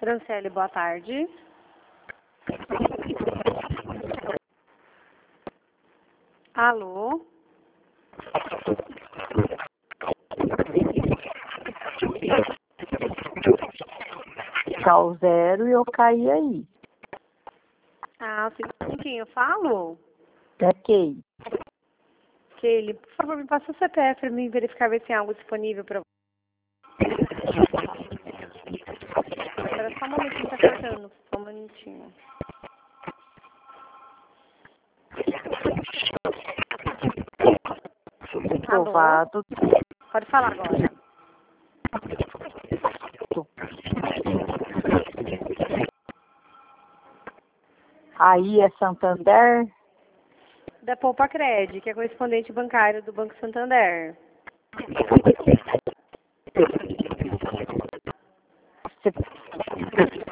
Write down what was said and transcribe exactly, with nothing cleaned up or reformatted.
Franciele, boa tarde. Alô? Cal zero e eu caí aí. Ah, sim, com quem eu falo? É quem? Kelly, por favor, me passa o C P F para mim verificar ver se tem algo disponível para você. Espera só um momentinho, tá cortando. Só um minutinho. Aprovado. Pode falar agora. Aí é Santander? Da Poupa Cred, que é correspondente bancário do Banco Santander. Você